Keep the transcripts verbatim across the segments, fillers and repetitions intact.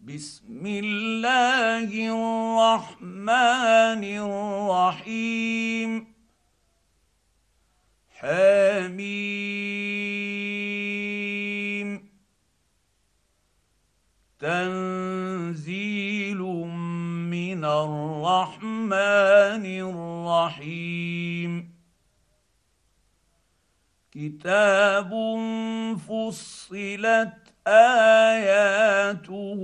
بسم الله الرحمن الرحيم حميم تنزيل من الرحمن الرحيم كتاب فصلت اياته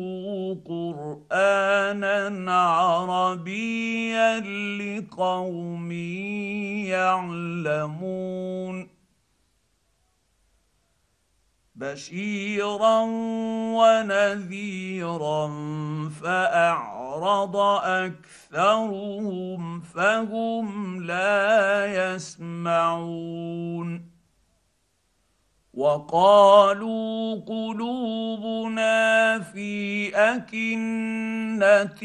قرانا عربيا لقوم يعلمون بشيرا ونذيرا فاعرض اكثرهم فهم لا يسمعون وقالوا قلوبنا في أكنة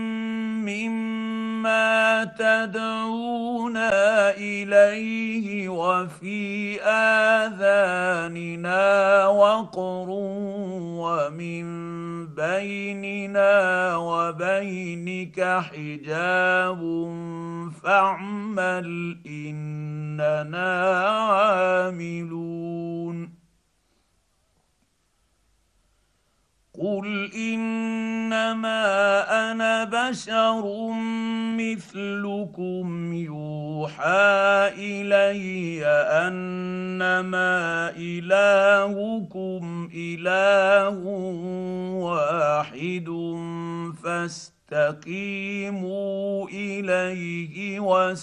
مما تدعونا إليه وفي آذاننا وقر ومن بيننا وبينك حجاب فاعمل إننا عاملون قل انما انا بشر مثلكم يوحى الي انما الهكم اله واحد فاستقيموا اليه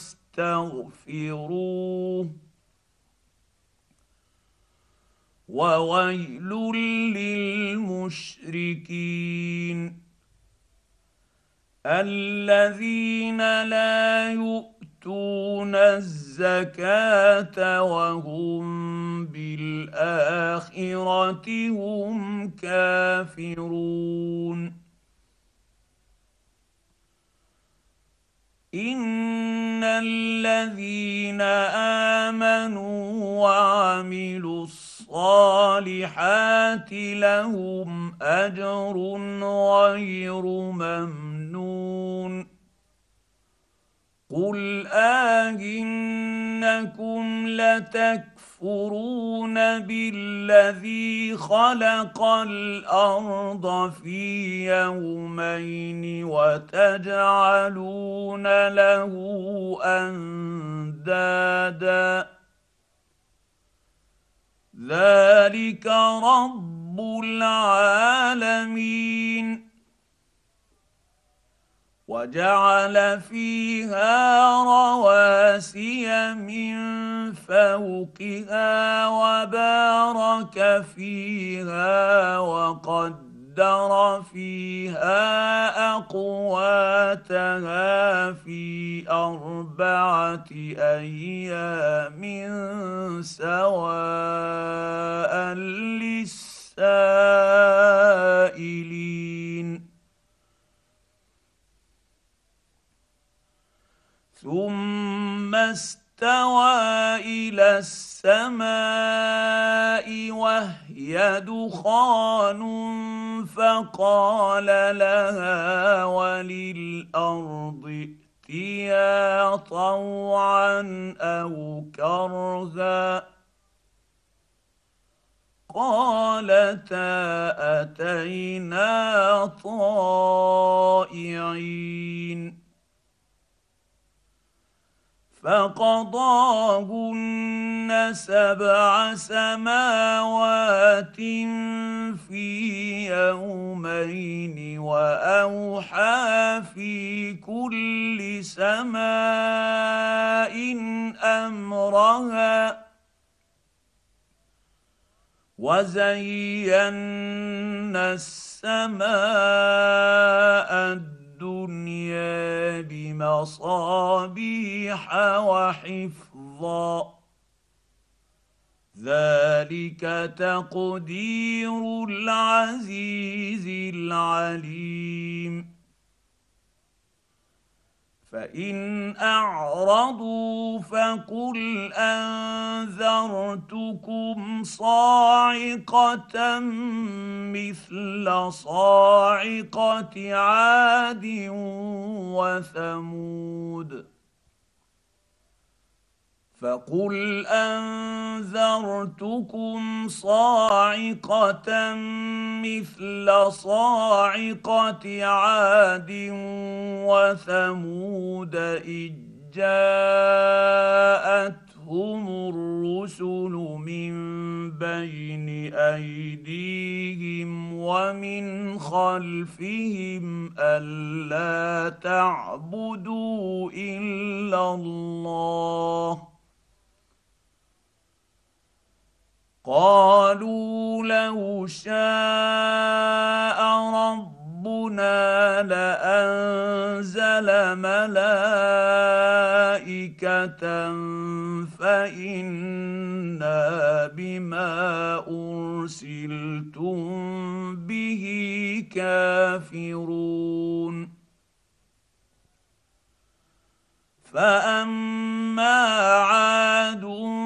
واستغفروه وويل للمشركين الذين لا يؤتون الزكاه وهم بالاخره هم كافرون ان الذين امنوا وعملوا الصالحات لهم اجر غير ممنون قل آئنكم لتكفرون بالذي خلق الارض في يومين وتجعلون له اندادا ذلك رب العالمين وجعل فيها رواسي من فوقها وبارك فيها وقدر فيها اقواتها في اربعه ايام سواء للسائلين ثم استوى الى السماء وهي دخان فقال لها وللارض ائتيا طوعا او كرها قالتا اتينا طائعين فقضاهن سبع سماوات في يومين واوحى في كل سماء امرها وزينا السماء الدنيا بمصابيح وحفظا ذلك تقدير العزيز العليم فان اعرضوا فقل انذرتكم صاعقه مثل صاعقه عاد وثمود فقل انذرتكم صاعقه مثل صاعقه عاد وثمود اذ جاءتهم الرسل من بين ايديهم ومن خلفهم الا تعبدوا الا الله قالوا لو شاء ربنا لأنزل ملائكة فإنا بما أرسلتم به كافرون فأما عاد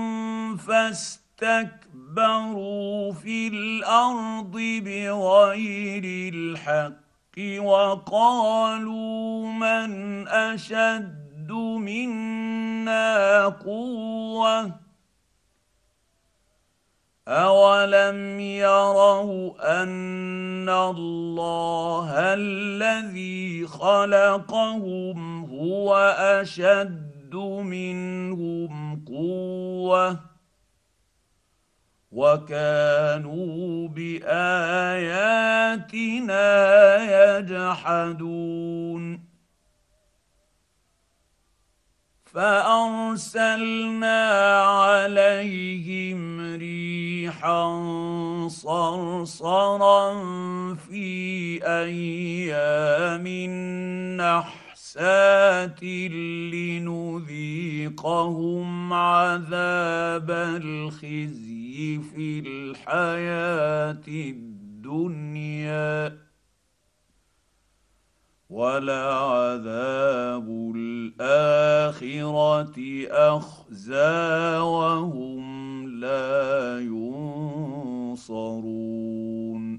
فاستكبروا في الأرض بغير الحق وقالوا من أشد منا قوة أولم يروا أن الله الذي خلقهم هو أشد منهم قوة وكانوا بآياتنا يجحدون فأرسلنا عليهم ريحا صرصرا في أيام نحسات لنذيقهم عذاب الخزي في الحياة الدنيا ولعذاب الآخرة أخزى وهم لا ينصرون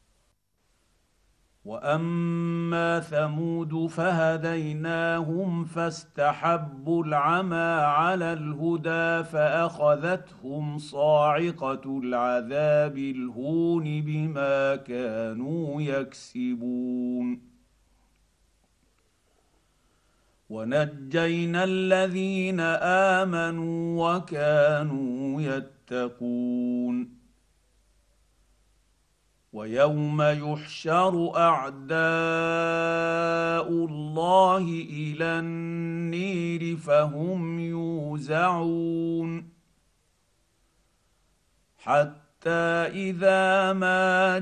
وأما ثمود فهديناهم فاستحبوا العمى على الهدى فأخذتهم صاعقة العذاب الهون بما كانوا يكسبون ونجينا الذين آمنوا وكانوا يتقون ويوم يحشر أعداء الله إلى النير فهم يوزعون حتى إذا ما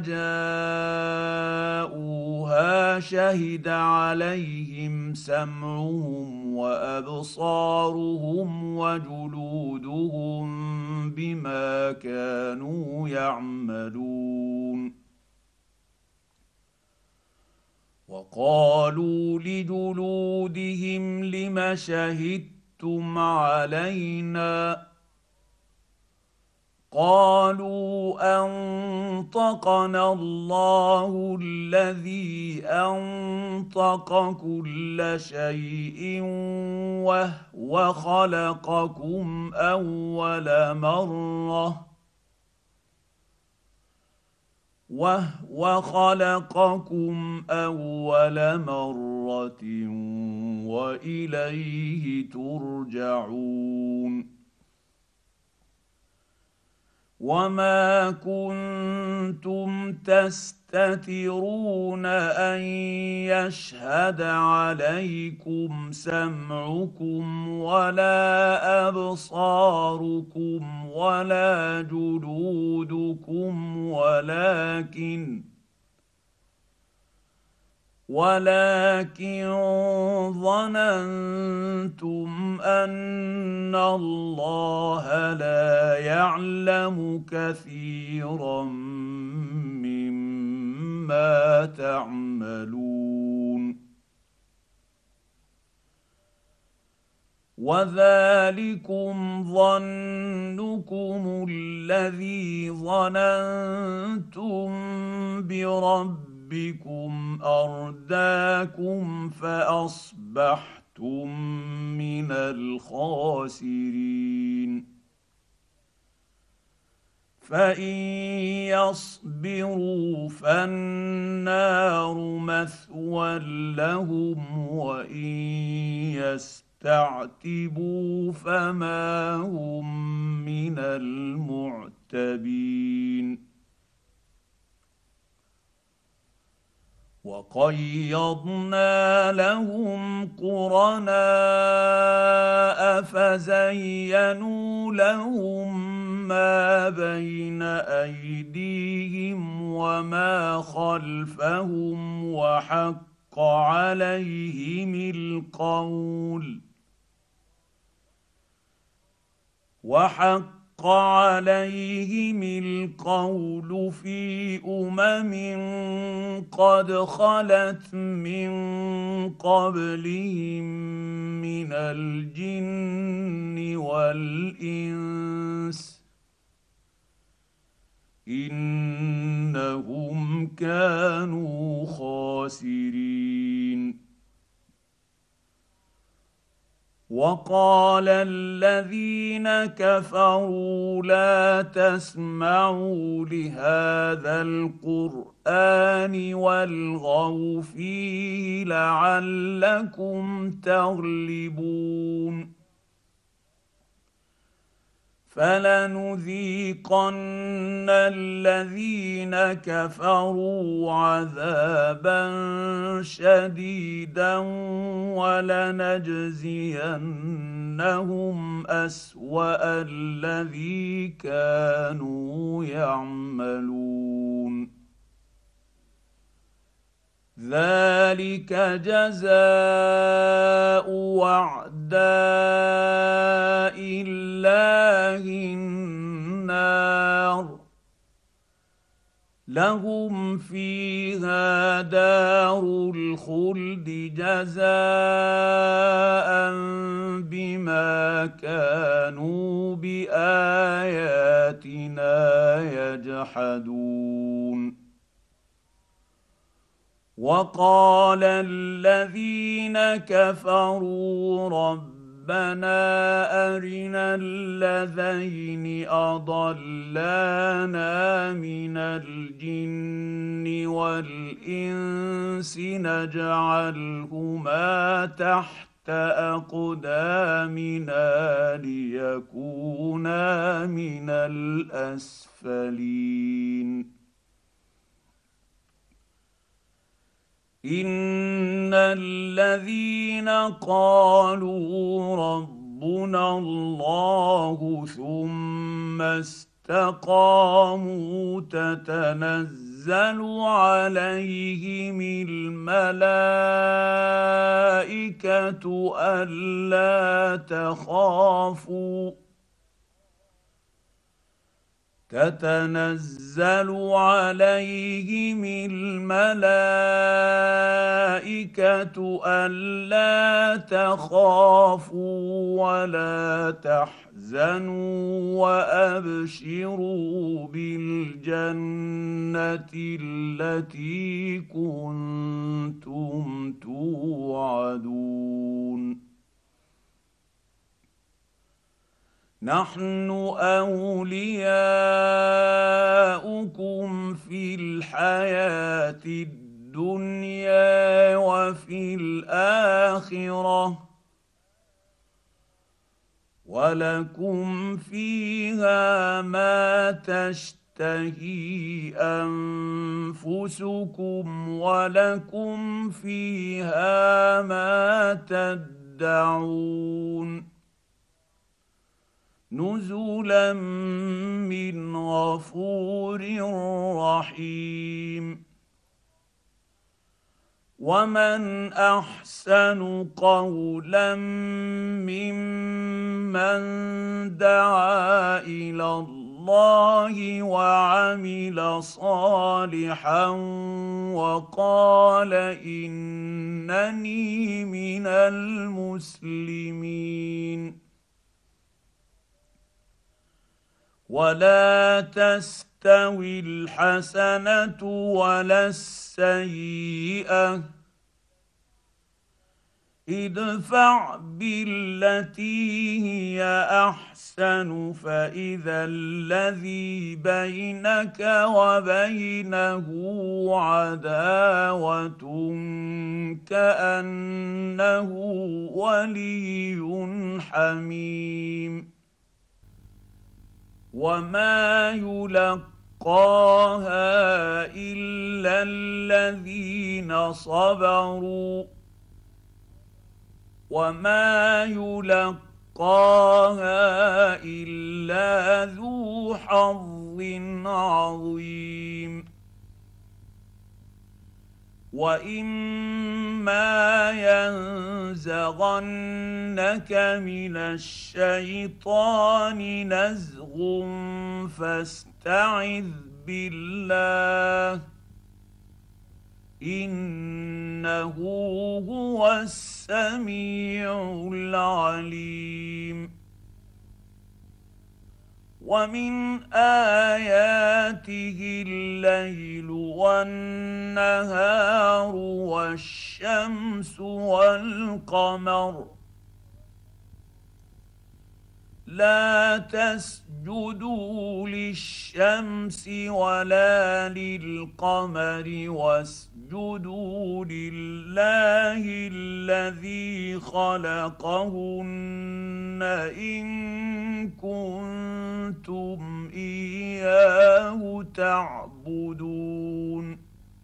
جاءوها شهد عليهم سمعهم وأبصارهم وجلودهم بما كانوا يعملون وقالوا لجلودهم لم شهدتم علينا قالوا أنطقنا الله الذي أنطق كل شيء وهو خلقكم أول مرة وهو خلقكم أول مرة وإليه ترجعون وما كنتم تستترون أن يشهد عليكم سمعكم ولا أبصاركم ولا جلودكم ولكن ولكن ظننتم أن الله لا يعلم كثيرا مما تعملون وذلكم ظنكم الذي ظننتم بربكم ارداكم فاصبحتم من الخاسرين فان يصبروا فالنار مثوى لهم وان يستعتبوا فما هم من المعتبين وقيضنا لهم قرناء فزينوا لهم ما بين ايديهم وما خلفهم وحق عليهم القول وحق عليهم القول في امم قد خلت من قبلهم من الجن والانس انهم كانوا خاسرين وقال الذين كفروا لا تسمعوا لهذا القرآن والغوا فيه لعلكم تغلبون فلنذيقن الذين كفروا عذابا شديدا ولنجزينهم اسوا الذي كانوا يعملون ذلك جزاء اعداء الله النار لهم فيها دار الخلد جزاء بما كانوا باياتنا يجحدون وقال الذين كفروا ربنا أرنا الذين أضلانا من الجن والإنس نجعلهما تحت أقدامنا ليكونا من الأسفلين ان الذين قالوا ربنا الله ثم استقاموا تتنزل عليهم الملائكه الا تخافوا تتنزل عليهم الملائكة ألا تخافوا ولا تحزنوا وأبشروا بالجنة التي كنتم توعدون نحن أولياؤكم في الحياة الدنيا وفي الآخرة ولكم فيها ما تشتهي أنفسكم ولكم فيها ما تدعون نزلا من غفور رحيم ومن احسن قولا ممن دعا الى الله الله وعمل صالحا وقال إنني من المسلمين. ولا تستوي الحسنة ولا السيئة، ادفع بالتي هي احسن فاذا الذي بينك وبينه عداوه كانه ولي حميم. وما يلقاها الا الذين صبروا وما يلقاها الا ذو حظ عظيم. واما ينزغنك من الشيطان نزغ فاستعذ بالله انه هو السميع العليم. ومن اياته الليل والنهار والشمس والقمر لا تسجدوا للشمس ولا للقمر واسجدوا لله الذي خلقهن إن كنتم إياه تعبدون.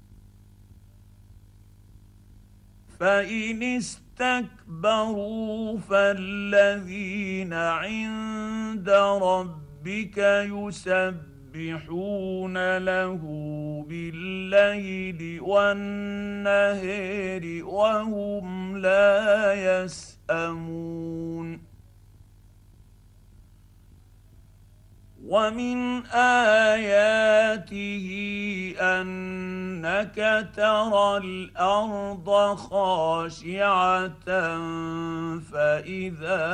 فإن استكبروا فالذين عند ربك يسبحون له بالليل والنهار وهم لا يسأمون. ومن آياته أنك ترى الأرض خاشعة فإذا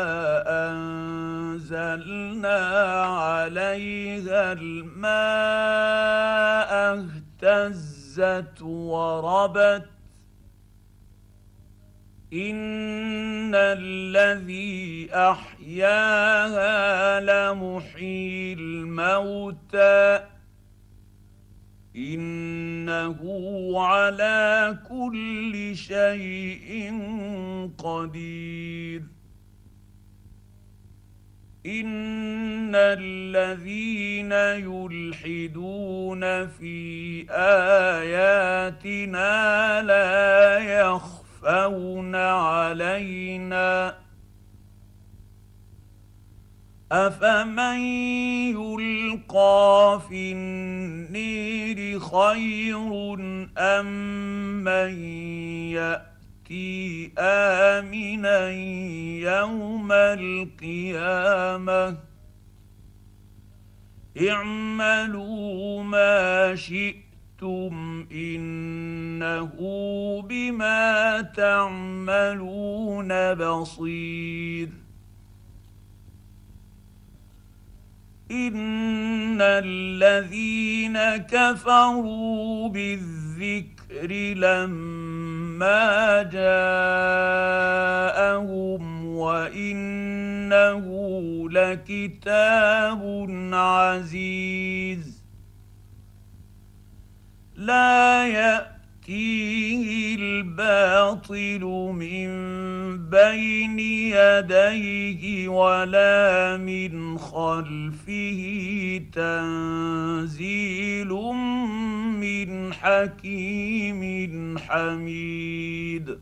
أنزلنا عليها الماء اهتزت وربت إن الذي أحياها لمحيي الموتى إنه على كل شيء قدير. إن الذين يلحدون في آياتنا لا يخفون يخفون علينا أفمن يلقى في النير خير أم من يأتي آمنا يوم القيامة اعملوا ما شئتم إنه بما تعملون بصير. إن الذين كفروا بالذكر لما جاءهم وإنه لكتاب عزيز لا يأتيه الباطل من بين يديه ولا من خلفه تنزيل من حكيم حميد.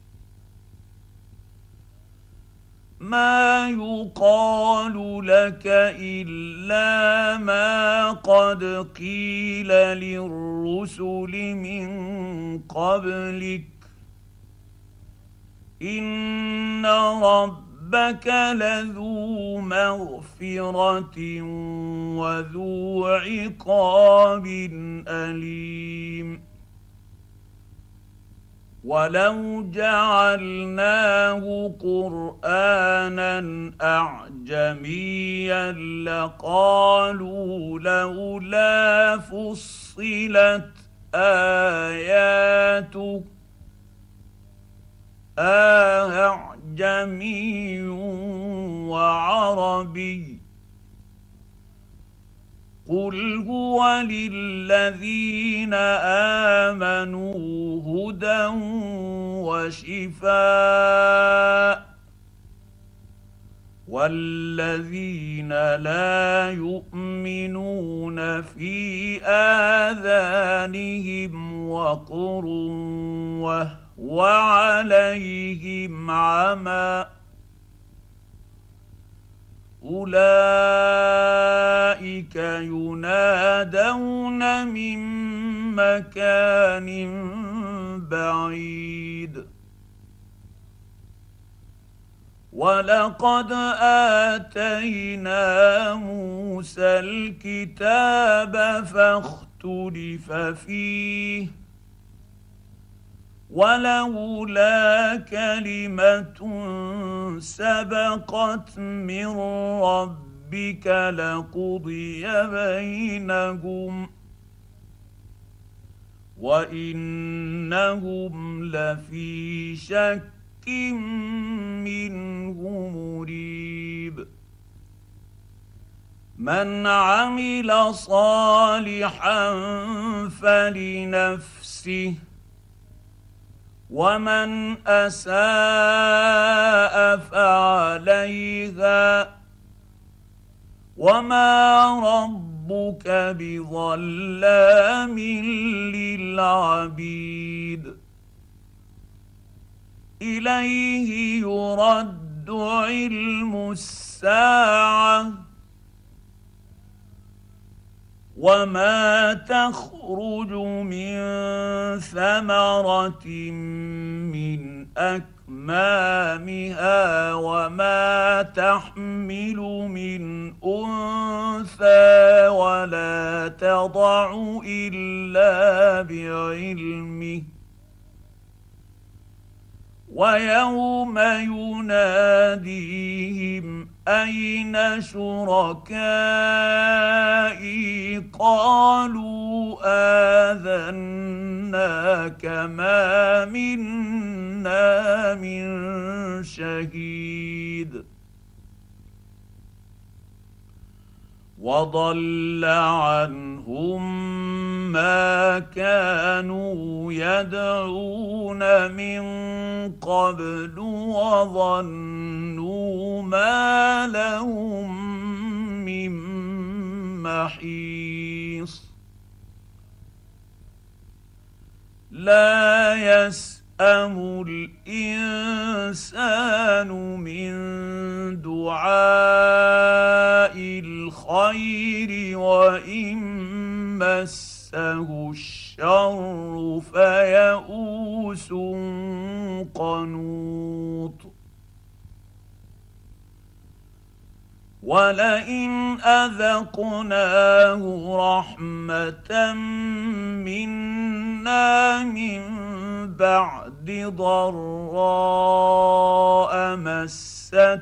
ما يقال لك إلا ما قد قيل للرسل من قبلك إن ربك ربك لذو مغفرة وذو عقاب أليم ولو جعلناه قرآنا أعجميا لقالوا لولا فصلت آياته أعجمي وعربي قل هو للذين آمنوا هدى وشفاء والذين لا يؤمنون في آذانهم وقر وهو عليهم عمى أولئك ينادون من مكان بعيد ولقد آتينا موسى الكتاب فاختلف فيه ولولا كلمة سبقت من ربك لقضي بينهم وإنهم لفي شك منه مريب من عمل صالحا فلنفسه ومن أساء فعليها وما ربك بظلام للعبيد إليه يرد علم الساعة وما تخرج من ثمرة من أكمامها وما تحمل من أنثى ولا تضع إلا بعلمه ويوم يناديهم أين شركائي قالوا آذناك ما منا من شهيد وضل عنهم ما كانوا يدعون من قبل وظنوا ما لهم من محيص لا يسأم الإنسان من دعاء الخير وإن مسه الشر فيئوس قنوط ولئن أذقناه رحمة منا من بعد ضراء مسته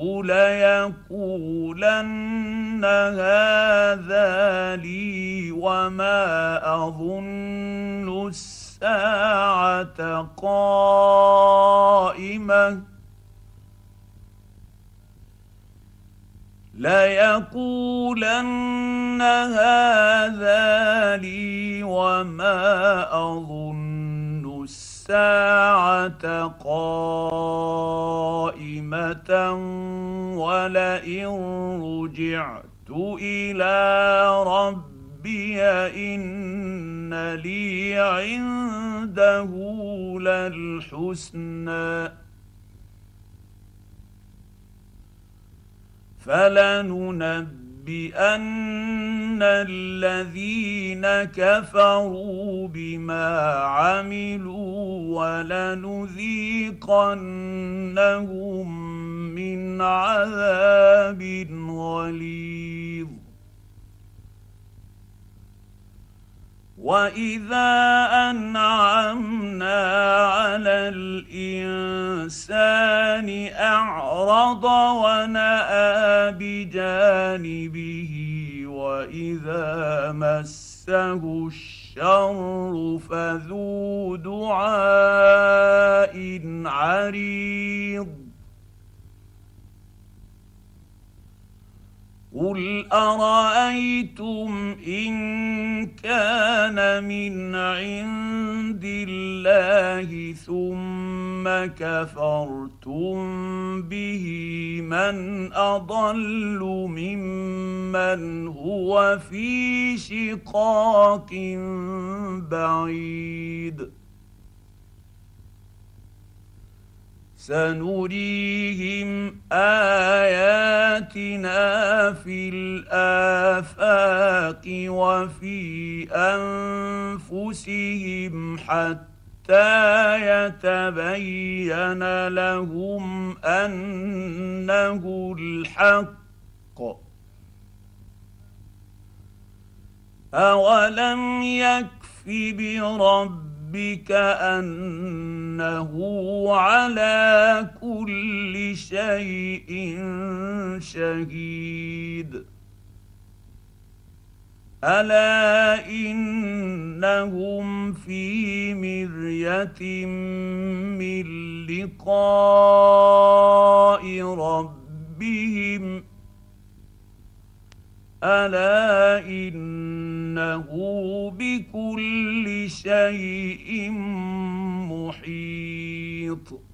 ليقولن هذا لي وما أظن الساعة قائمة ليقولن هذا لي وما أظن الساعة قائمة ولئن رجعت إلى ربي إن لي عنده للحسنى فلننبئن الذين كفروا بما عملوا ولنذيقنهم من عذاب غليظ. واذا انعمنا على الانسان اعرض وناى بجانبه واذا مسه الشر فذو دعاء عريض. قل ارايتم ان كان من عند الله ثم كفرتم به من اضل ممن هو في شقاق بعيد. سنريهم اياتنا في الافاق وفي انفسهم حتى يتبين لهم انه الحق. اولم يكف بربك بك أنه على كل شيء شهيد. ألا إنهم في مرية من لقاء ربهم ألا إنه بكل شيء محيط.